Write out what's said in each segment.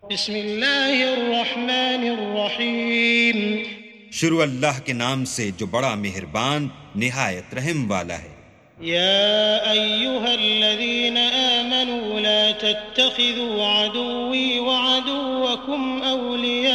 बिस्मिल्लाहिर्रहमानिर्रहीम। शुरू अल्लाह के नाम से जो बड़ा मेहरबान निहायत रहम वाला है। या अय्युहल्लज़ीना आमनू ला तत्तखिज़ू अदुव्वी व अदुव्वकुम औलिया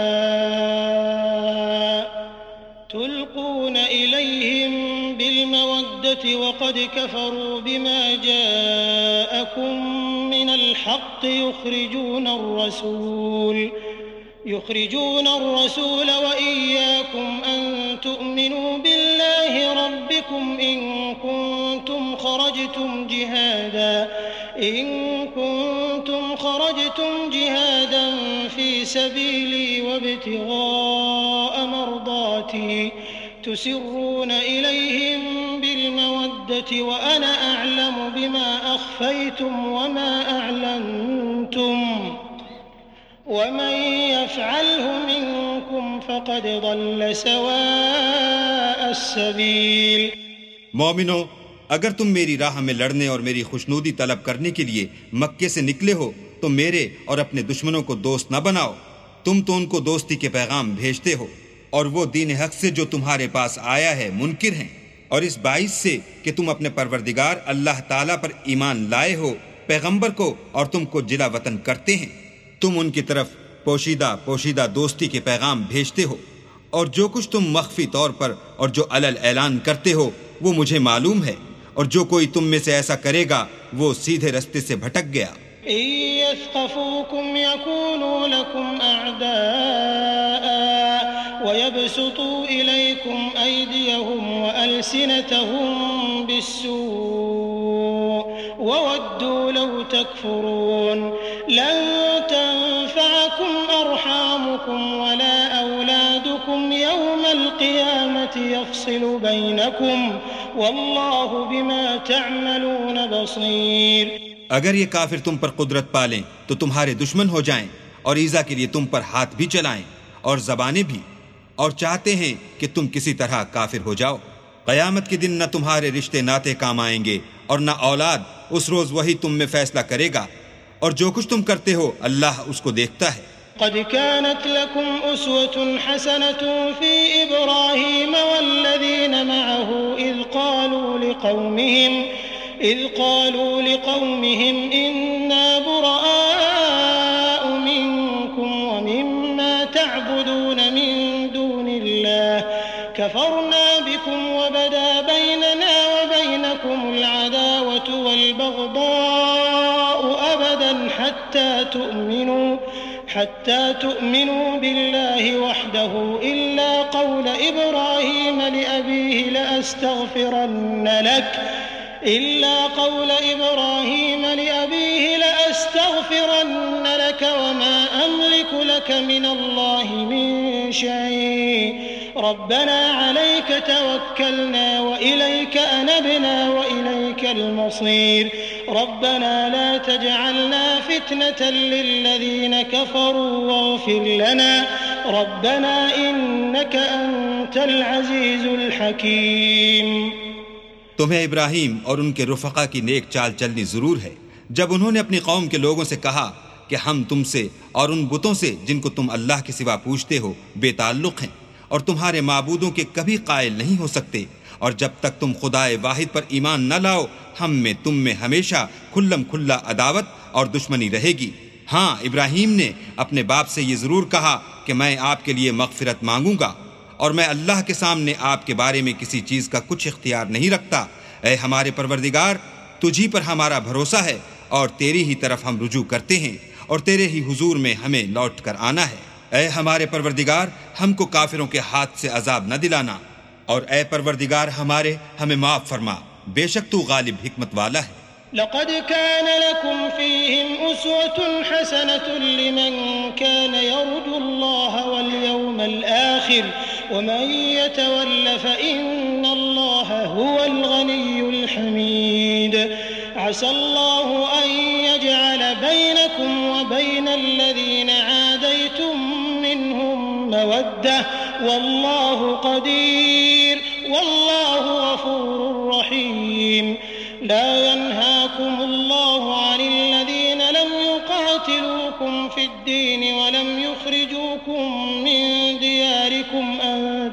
तुल्कून इलैहिम बिलमवद्दति व क़द कफ़रू बिमा जाअकुम मिनल हक़्क़ युख़रिजून अर्रसूल व इय्याकुम अन तु'मिनू बिल्लाहि रब्बिकुम इन कुंतुम खरजतुम जिहादन फी सबीली वब्तिगाअ मर्दाती तुसिर्रून इलैहिम बिलमवद्दति व अना अअलमु बिमा अख़फ़ैतुम वमा अअलनतुम वमन यफ़अलहु मिनकुम फ़क़द ضल सवाअ अस्सबील। मोमिनो, अगर तुम मेरी राह में लड़ने और मेरी खुशनूदी तलब करने के लिए मक्के से निकले हो तो मेरे और अपने दुश्मनों को दोस्त न बनाओ। तुम तो उनको दोस्ती के पैगाम भेजते हो और वो दीन हक से जो तुम्हारे पास आया है मुनकिर हैं, और इस बाइस से कि तुम अपने परवरदिगार अल्लाह ताला पर ईमान लाए हो, पैगंबर को और तुमको जिला वतन करते हैं। तुम उनकी तरफ पोशीदा दोस्ती के पैगाम भेजते हो, और जो कुछ तुम मख्फी तौर पर और जो अलल ऐलान करते हो वो मुझे मालूम है, और जो कोई तुम में से ऐसा करेगा वो सीधे रास्ते से भटक गया। यस्क़फ़ूकुम यकूनू लकुम अअदाअ व यबसुतू इलैकुम अयदियहुम व अलसिनतहुम बिस्सूअ व वद्दू लौ तकफुरून लन तंफ़अकुम अरहामुकुम वला औलादुकुम यौमल क़ियामति यफ़सिलु बैनकुम वल्लाहु बिमा तअमलून बसीर। अगर ये काफिर तुम पर कुदरत पालें तो तुम्हारे दुश्मन हो जाएं और ईज़ा के लिए तुम पर हाथ भी चलाएं और ज़बानें भी, और चाहते हैं कि तुम किसी तरह काफिर हो जाओ। क़यामत के दिन न तुम्हारे रिश्ते नाते काम आएंगे और न औलाद। उस रोज़ वही तुम में फैसला करेगा, और जो कुछ तुम करते हो अल्लाह उसको देखता है। क़द कानत लकुम उस्वतुन हसनतुन फ़ी इब्राहीम वल्लज़ीन मअहु इज़ क़ालू लिक़ौमिहिम इन्ना बुराअउ मिनकुम व मिम्मा तअबुदून मिन दूनिल्लाह कफ़रना बिकुम व बदा बैनना व बैनकुमुल अदावतु वल बग़दाअु अबदन हत्ता तु'मिनू बिल्लाहि वहदहु इल्ला क़ौल इब्राहीम लिअबीहि लअस्तग़फिरन्न लक वमा अमलिकु लक मिनल्लाहि मिन शै'इन रब्बना अलैक तवक्कलना व इलैक अनबना व इलैकल मसीर रब्बना ला तजअलना फितनतन लिल्लज़ीन कफ़रू वग़फिर लना रब्बना इन्नक अंतल अज़ीज़ुल हकीम। तुम्हें इब्राहीम और उनके रुफ़क़ा की नेक चाल चलनी ज़रूर है जब उन्होंने अपनी कौम के लोगों से कहा कि हम तुमसे और उन बुतों से जिनको तुम अल्लाह के सिवा पूजते हो बेताल्लुक़ हैं और तुम्हारे माबूदों के कभी कायल नहीं हो सकते, और जब तक तुम खुदाए वाहिद पर ईमान न लाओ हम में तुम में हमेशा खुल्लम खुल्ला अदावत और दुश्मनी रहेगी। हाँ, इब्राहीम ने अपने बाप से ये ज़रूर कहा कि मैं आपके लिए मग़फ़िरत मांगूंगा और मैं अल्लाह के सामने आपके बारे में किसी चीज़ का कुछ इख्तियार नहीं रखता। ऐ हमारे परवरदिगार, तुझी पर हमारा भरोसा है और तेरी ही तरफ हम रुजू करते हैं और तेरे ही हुजूर में हमें लौट कर आना है। ऐ हमारे परवरदिगार, हमको काफिरों के हाथ से अजाब न दिलाना, और ऐ परवरदिगार हमारे हमें माफ़ फरमा, बेशक तू गालिब हिकमत वाला है। लक़द कान लकुम फ़ीहिम उस्वतुन हसनतुन लिमन कान यर्जुल्लाह वल यौमल आखिर वमन यतवल्ल फ़इन्नल्लाह हुवल गनियुल हमीद। असल्लाहु अन यजअल बैनकुम व बैनल लज़ीना आदैतुम मिनहुम मवद्दह वल्लाहु क़दीर वल्लाहु गफ़ूरुर रहीम। ला यन्हाकुमुल्लाहु अनिल्लज़ीना लम युक़ातिलूकुम قاتلوكم في الدين ولم يخرجوكم من دياركم أن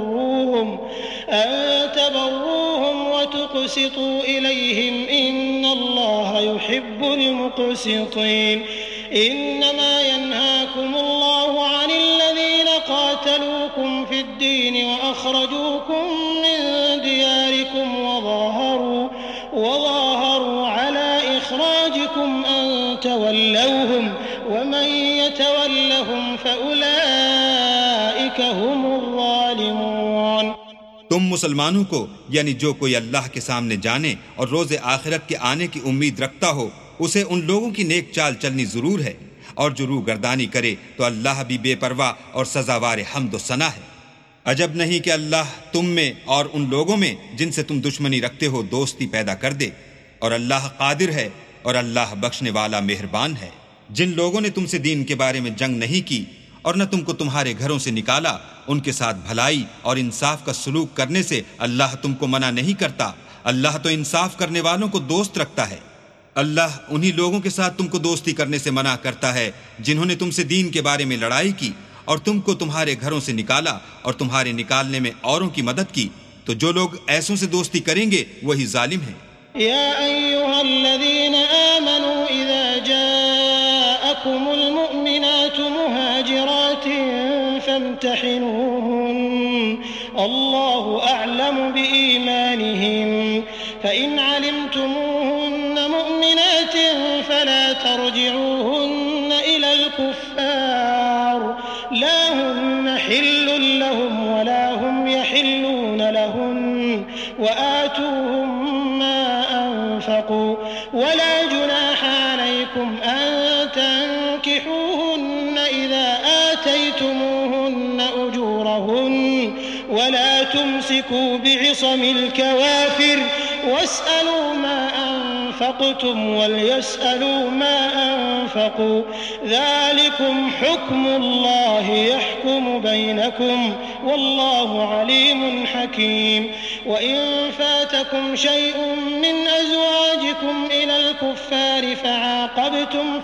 تبروهم وتقسطوا إليهم إن الله يحب المقسطين إنما ينهاكم الله عن الذين قاتلوكم في الدين وأخرجوكم من دياركم وظاهروا على إخراجكم أن تولوهم ومن يتولهم فأولئك هم الظالمون। तुम मुसलमानों को यानी जो कोई अल्लाह के सामने जाने और रोज़े आखिरत के आने की उम्मीद रखता हो उसे उन लोगों की नेक चाल चलनी जरूर है, और जो रूगर्दानी करे तो अल्लाह भी बेपरवाह और सजावार हम्द व सना है। अजब नहीं कि अल्लाह तुम में और उन लोगों में जिनसे तुम दुश्मनी रखते हो दोस्ती पैदा कर दे, और अल्लाह कादिर है और अल्लाह बख्शने वाला मेहरबान है। जिन लोगों ने तुमसे दीन के बारे में जंग नहीं की और न तुमको तुम्हारे घरों से निकाला, उनके साथ भलाई और इंसाफ का सलूक करने से अल्लाह तुमको मना नहीं करता। अल्लाह तो इंसाफ करने वालों को दोस्त रखता है। अल्लाह उन्हीं लोगों के साथ तुमको दोस्ती करने से मना करता है जिन्होंने तुमसे दीन के बारे में लड़ाई की और तुमको तुम्हारे घरों से निकाला और तुम्हारे निकालने में औरों की मदद की, तो जो लोग ऐसों से दोस्ती करेंगे वही जालिम है। या अय्युहल्लज़ीना आमनू इज़ा जाअकुमुल मुअमिनातु मुहाजिरातिन फम्तहिनूहुन अल्लाहु अअलमु बिईमानिहिन फ़इन अलिमतुमूहुन्न मुअमिनातिन फला तर्जिऊहुन्न इलल कुफ़्फ़ार ला हुन्न हिल्लुन लहुम वला हुम यहिल्लून लहुन्न वआतूहुम मा अनफ़क़ू वला जुनाह अलैकुम अन तंकिहूहुन्न इज़ा आतैतुमूहुन्न उजूरहुन्न वला तुमसिकू बिइसमिल कवाफ़िर वस्अलू मा अनफ़क़्तुम वलयस्अलू मा अनफ़क़ू ज़ालिकुम हुक्मुल्लाहि यहकुमु बैनकुम वल्लाहु अलीमुन हकीम। वइन फ़ातकुम शैउन मिन अज़वाजिकुम इलल कुफ़्फ़ारि फ़अक़बतुम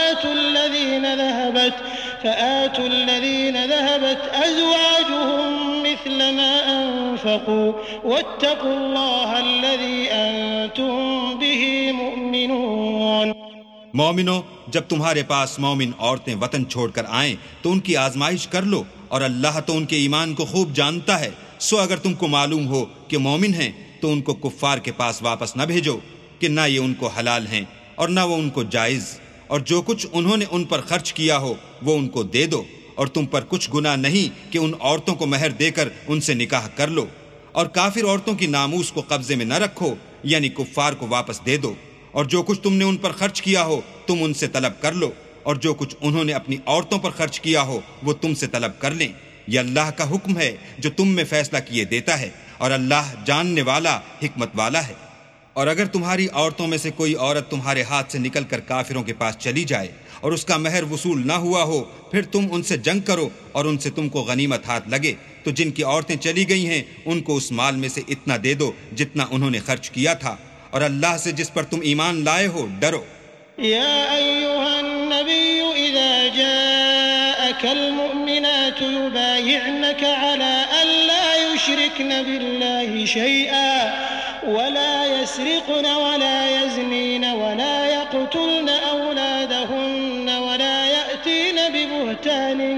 फ़आतु الذين ذهبت أزواجهم مثل ما أنفقوا واتقوا الله الذي أنتم به مؤمنون। मोमिनो, जब तुम्हारे पास मोमिन औरतें वतन छोड़कर आएं तो उनकी आजमाइश कर लो, और अल्लाह तो उनके ईमान को खूब जानता है। सो अगर तुमको मालूम हो कि मोमिन हैं तो उनको कुफ्फार के पास वापस न भेजो कि ना ये उनको हलाल हैं और ना वो उनको जायज़, और जो कुछ उन्होंने उन पर खर्च किया हो वो उनको दे दो, और तुम पर कुछ गुनाह नहीं कि उन औरतों को महर देकर उनसे निकाह कर लो, और काफिर औरतों की नामूस को कब्जे में न रखो यानी कुफ्फार को वापस दे दो, और जो कुछ तुमने उन पर खर्च किया हो तुम उनसे तलब कर लो, और जो कुछ उन्होंने अपनी औरतों पर खर्च किया हो वो तुमसे तलब कर लें। यह अल्लाह का हुक्म है जो तुम में फैसला किए देता है, और अल्लाह जानने वाला हिकमत वाला है। और अगर तुम्हारी औरतों में से कोई औरत तुम्हारे हाथ से निकलकर काफिरों के पास चली जाए और उसका महर वसूल ना हुआ हो, फिर तुम उनसे जंग करो और उनसे तुमको गनीमत हाथ लगे, तो जिनकी औरतें चली गई हैं उनको उस माल में से इतना दे दो जितना उन्होंने खर्च किया था, और अल्लाह से जिस पर तुम ईमान लाए हो डरो। या अय्युहन नबिय्यु इज़ा जाअकल मुअमिनातु युबायि'नका अला अल्ला युश्रिकन बिल्लाहि शै'अन वला यस्रिक़न वला यज़नीन वला यक़्तुलन औलादहुन्न वला यअतीन बिबुहतानिन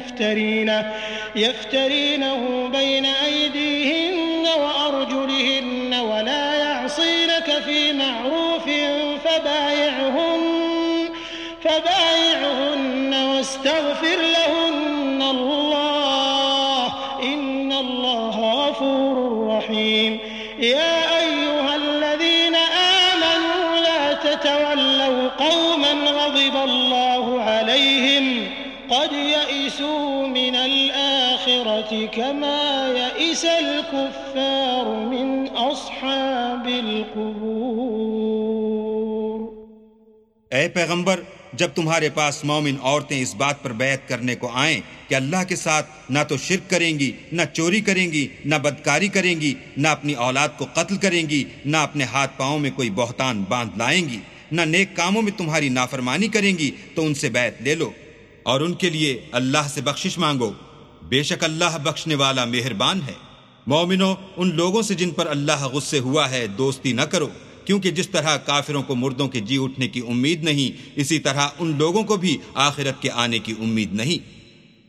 यफ्तरीनहु बैन अयदीहिन्न व अर्जुलिहिन्न वला यअसीनक फ़ी मअरूफ़िन फ़बायि'हुन्न वस्तग़फ़िर लहुन्न अल्लाह इन्नल्लाह गफ़ूरुर रहीम। या अय्युहल्लज़ीना आमनू ला ततवल्लव क़ौमन ग़ज़िबल्लाहु अलैहिम क़द यइसू मिनल आख़िरति कमा यइसल कुफ़्फ़ारु मिन अस्हाबिल क़ुबूर। ऐ पैगंबर, जब तुम्हारे पास मोमिन औरतें इस बात पर बैत करने को आएं कि अल्लाह के साथ ना तो शिर्क करेंगी, ना चोरी करेंगी, ना बदकारी करेंगी, ना अपनी औलाद को कत्ल करेंगी, ना अपने हाथ पांव में कोई बहतान बांध लाएंगी, न नेक कामों में तुम्हारी नाफरमानी करेंगी तो उनसे बैत ले लो और उनके लिए अल्लाह से बख्शिश मांगो। बेशक अल्लाह बख्शने वाला मेहरबान है। मोमिनो, उन लोगों से जिन पर अल्लाह गुस्से हुआ है दोस्ती न करो, क्योंकि जिस तरह काफिरों को मुर्दों के जी उठने की उम्मीद नहीं, इसी तरह उन लोगों को भी आखिरत के आने की उम्मीद नहीं।